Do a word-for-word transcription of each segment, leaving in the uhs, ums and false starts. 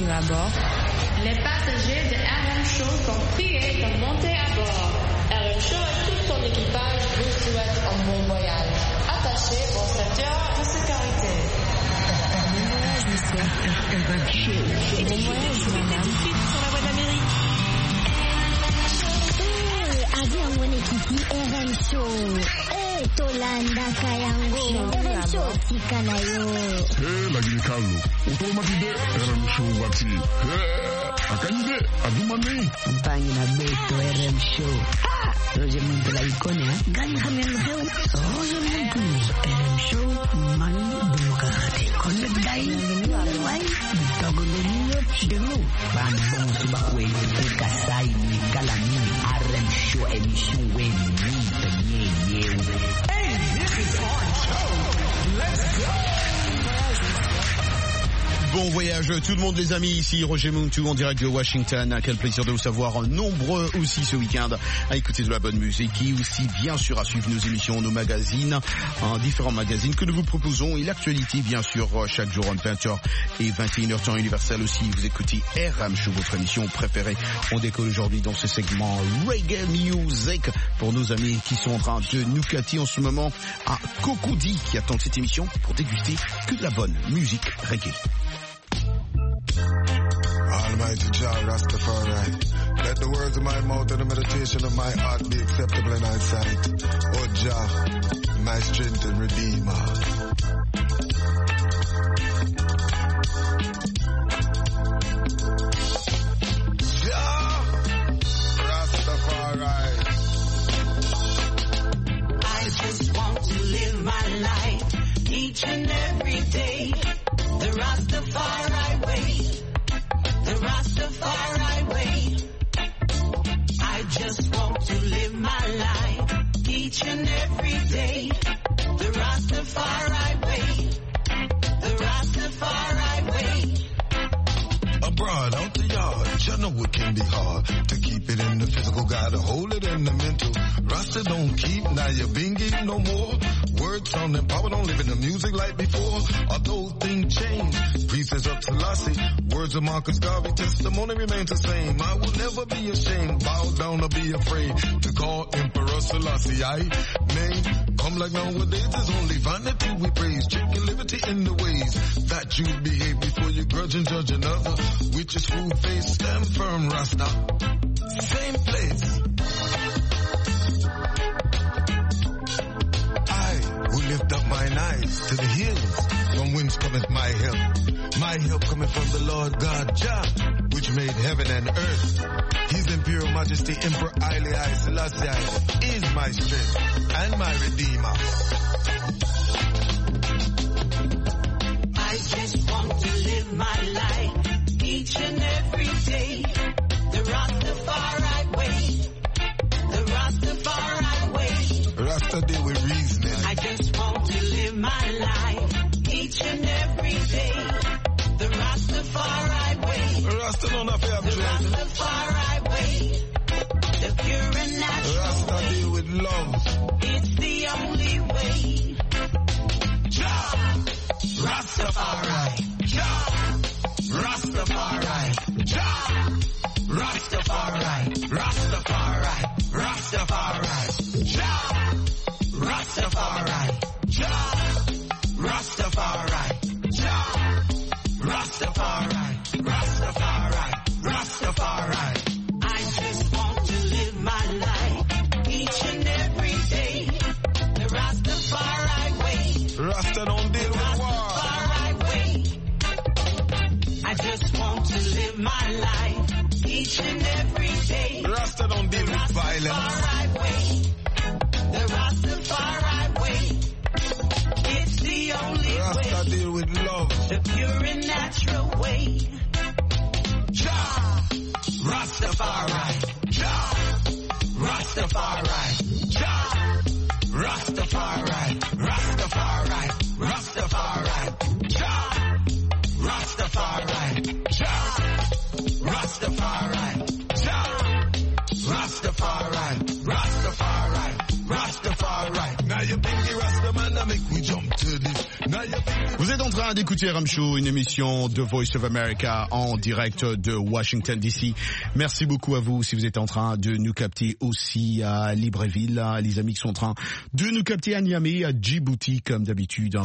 bienvenue à bord. Les passagers de R M Show sont priés de monter à bord. R M Show et tout son équipage vous souhaitent un bon voyage. Attachez vos ceintures de sécurité. Bon voyage, monsieur. R M Show. Bon voyage, madame. Tout de suite sur la voie d'Amérique. Avion mwenyekiti R M Show. Eh, Tolanda Kayango. R M Show tika nayo. Eh, lagi kalu. Utomatide R M Show wati. Eh, akanyide adumani. Mpangi na beto R M Show. Ah, Roger Muntu la ikone ha. Gani hamel heu. Roger Muntu. R M Show mani demokrati. Kone dai. Wai. Tagolonyo chidemu. Bambon subakwe. Kasai ni kalani. R M Show émission when we yeah yeah. Hey, this is our show. Let's go. Bon voyage tout le monde les amis, ici Roger Muntu en direct de Washington. Quel plaisir de vous savoir nombreux aussi ce week-end à écouter de la bonne musique et aussi bien sûr à suivre nos émissions, nos magazines, hein, différents magazines que nous vous proposons et l'actualité bien sûr chaque jour entre vingt heures et vingt et une heures temps universel aussi. Vous écoutez R M Show, votre émission préférée. On décolle aujourd'hui dans ce segment Reggae Music pour nos amis qui sont en train de nous capter en ce moment à Cocody qui attendent cette émission pour déguster que de la bonne musique reggae. Almighty Jah Rastafari, let the words of my mouth and the meditation of my heart be acceptable in thy sight. O Jah, my strength and redeemer. Jah Rastafari. I just want to live my life each and every day. The Rastafari way. The Rastafari way. I just want to live my life each and every day. The Rastafari way. The Rastafari way. Abroad, out the yard, you know it can be hard to keep it in the physical, gotta hold it in the mental. Rasta don't keep, now you bingy no more. Words sounding power, don't live in the music like before. Although things change, priests of Selassie, words of Marcus Garvey, testimony remains the same. I will never be ashamed, bow down or be afraid to call Emperor Selassie I name. Come like nowadays, it's only vanity we praise. Chicken liberty in the ways that you behave before you grudge and judge another. Witches, food face, stand firm, Rasta. Same place. I will lift up mine eyes to the hills, from whence cometh my help. My help cometh from the Lord God Jah, which made heaven and earth. His imperial majesty, Emperor Haile I Selassie, is my strength and my redeemer. I just want to live my life each and every day. The Rastafari way. The Rastafari way. Rasta deal with reasoning. I just want to live my life each and every day. The Rastafari way. Rasta don't have to have The dread. Rastafari way. The pure and natural Rasta way. deal with love. It's the only way. Jah Rastafari. Jah Rastafari. Jah Rastafari. Rastafari. Rastafari. Jah Rastafari. Jah Rastafari. Jah Rastafari. Rastafari. Rastafari. I just want to live my life each and every day. The Rastafari way. Rasta don't deal with war. Rastafari way. I just want to live my life each and every day. Rasta don't deal with violence. Rastafari way. The Rastafari way. It's the only Rasta way. deal with love. The pure and natural way. Jah Rastafari. Jah Rastafari. Jah Rastafari. Rastafari. Rastafari. Jah Rastafari. Jah Rastafari. Jah Rastafari. Rastafari. Rastafari. Now you think the Rasta man, I make we jump to this. Now you think Vous êtes en train train d'écouter R M Show, une émission de Voice of America en direct de Washington D C. Merci beaucoup à vous si vous êtes en train de nous capter aussi à Libreville, les amis qui sont en train de nous capter à Niamey, à Djibouti comme d'habitude.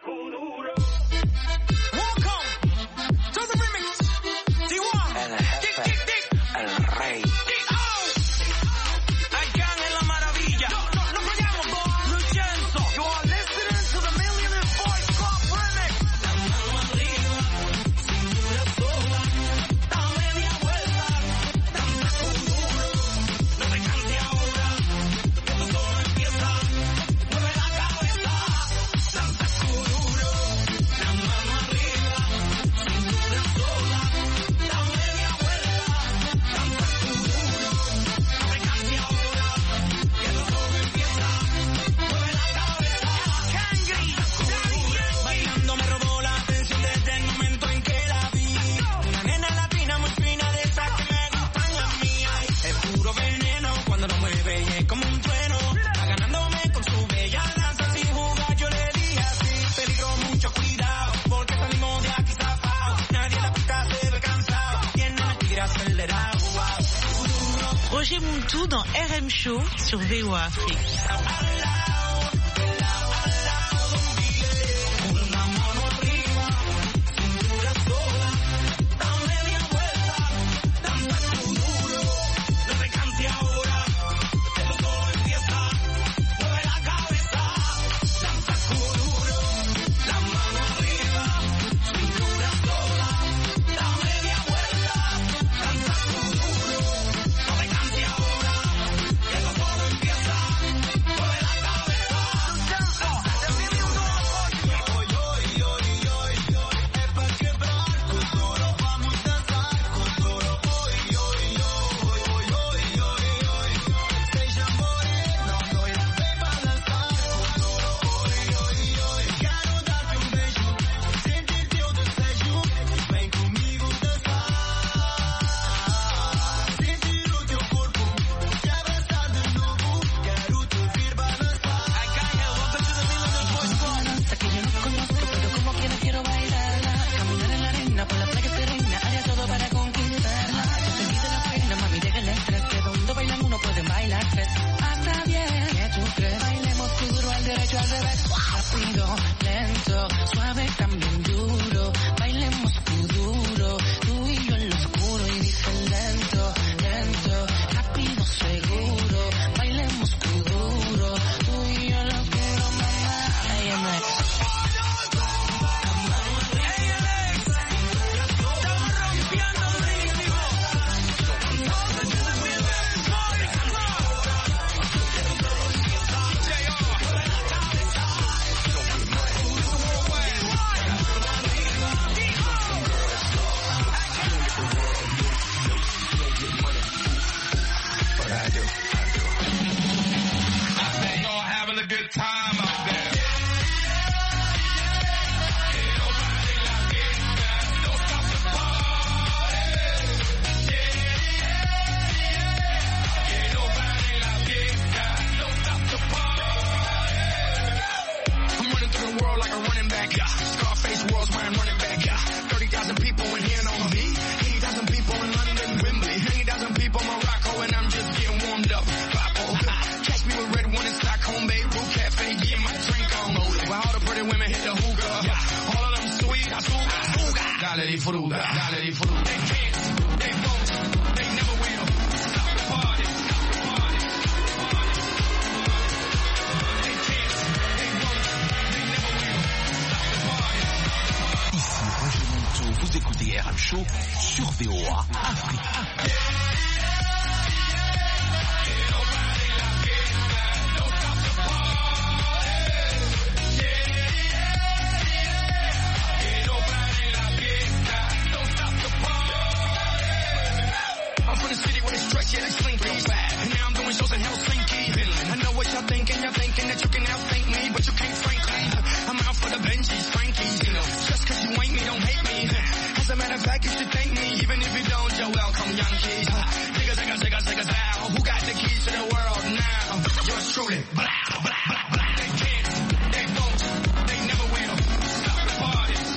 Roger Montou dans R M Show sur V O A Afrique. Blah, blah, blah. They can't, they won't, they never will stop the party.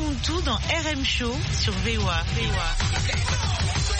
Muntu dans R M Show sur V O A. V O A.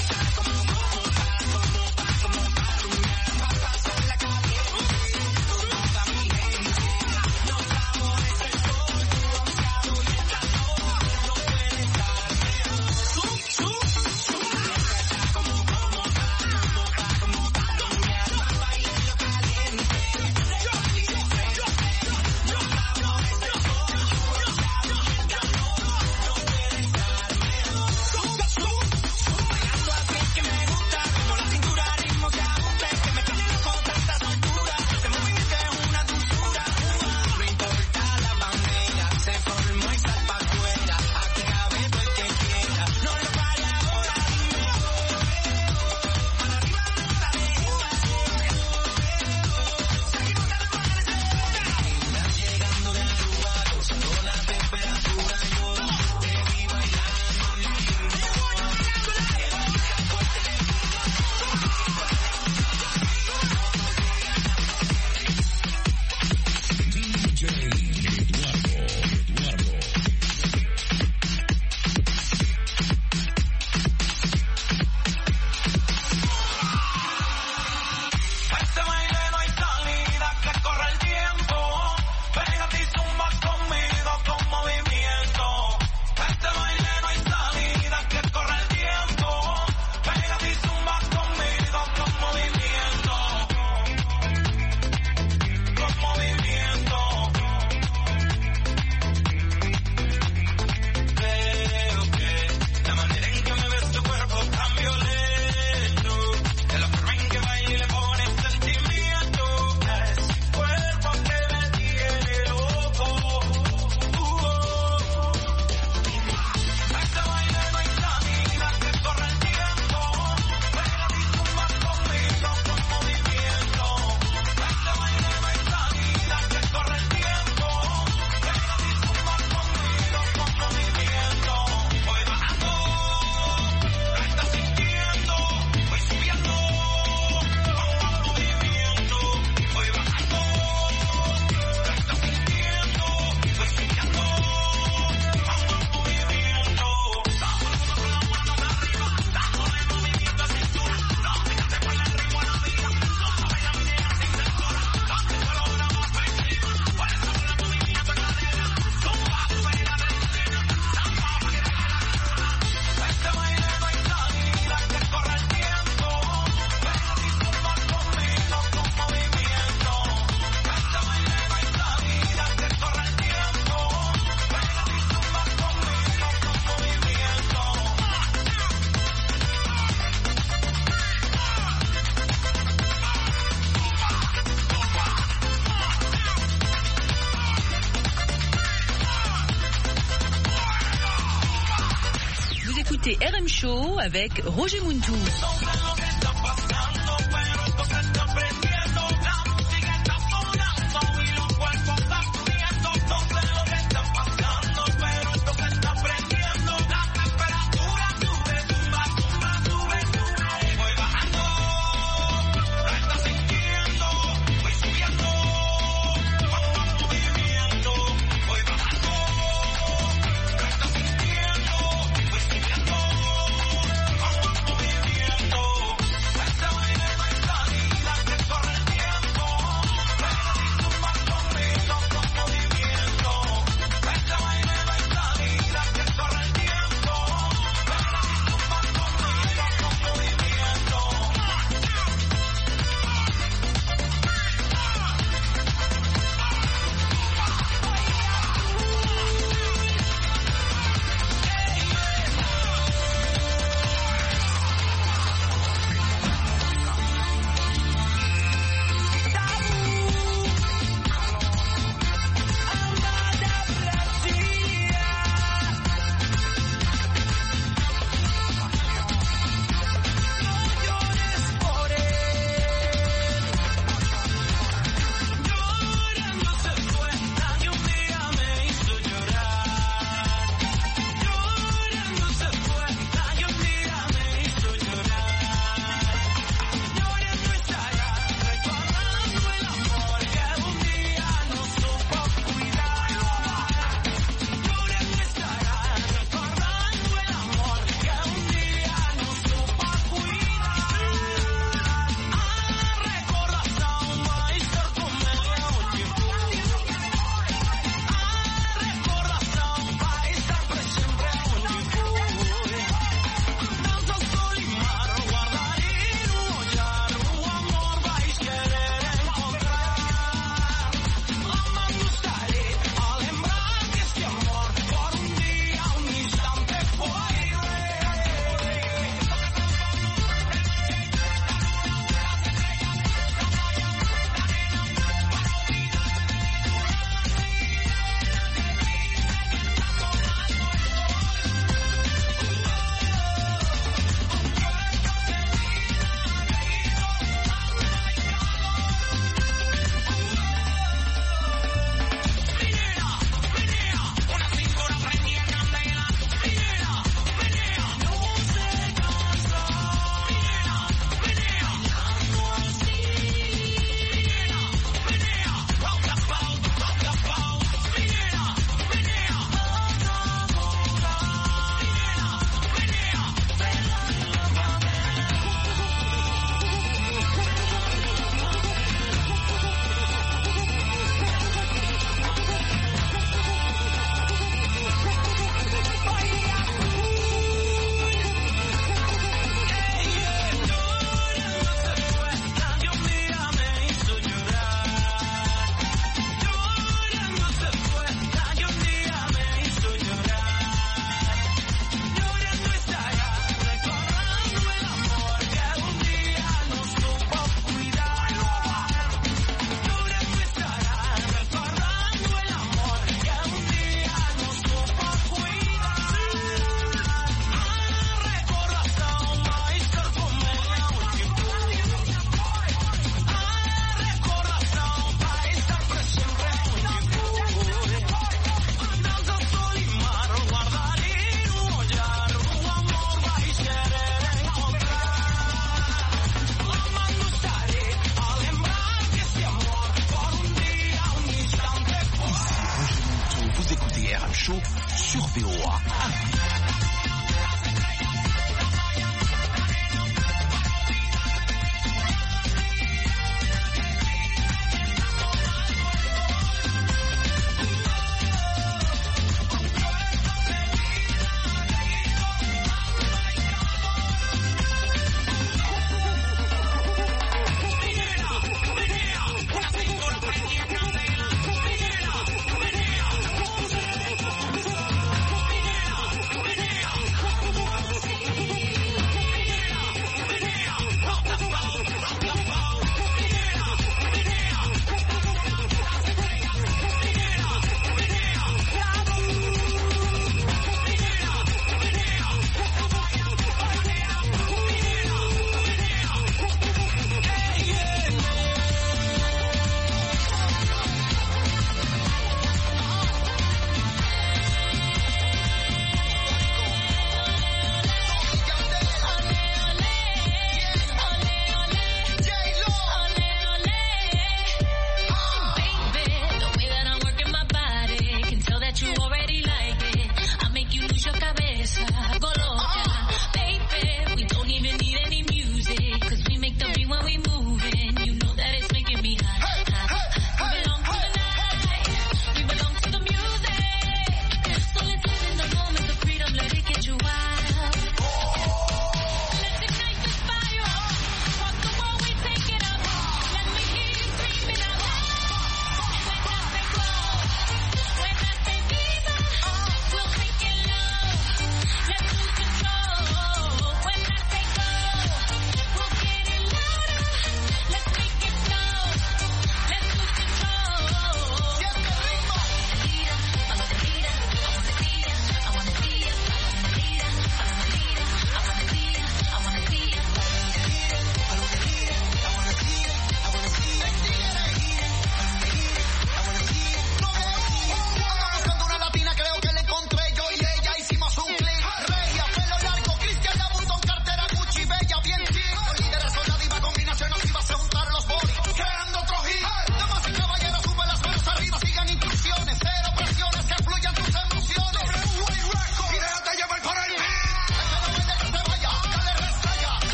R M Show avec Roger Muntu. Movimiento.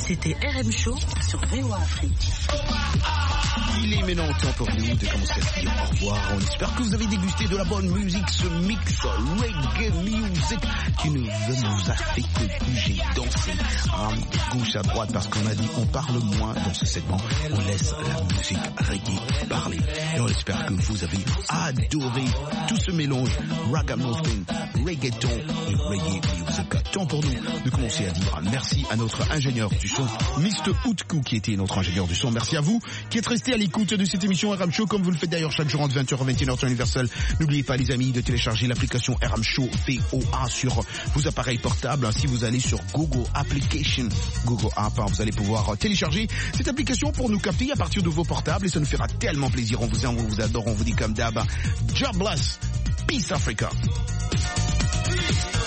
C'était R M Show sur V O A Afrique. Il est maintenant temps pour nous de commencer à se dire au revoir. On espère que vous avez dégusté de la bonne musique, ce mix reggae music qui ne nous a fait que bouger, danser à gauche à droite parce qu'on a dit on parle moins dans ce segment. On laisse la musique reggae parler. Et on espère que vous avez adoré tout ce mélange ragamuffin, reggaeton et reggae music. Temps pour nous de commencer à dire merci à notre ingénieur du son, mister Outku, qui était notre ingénieur du son. Merci à vous qui êtes restés à l'écoute de cette émission R M Show, comme vous le faites d'ailleurs chaque jour entre vingt heures et vingt et une heures temps universel. N'oubliez pas les amis de télécharger l'application R M Show V O A sur vos appareils portables. Si vous allez sur Google Application, Google App, vous allez pouvoir télécharger cette application pour nous capter à partir de vos portables et ça nous fera tellement plaisir. On vous aime, on vous adore, on vous dit comme d'hab, God bless, peace Africa.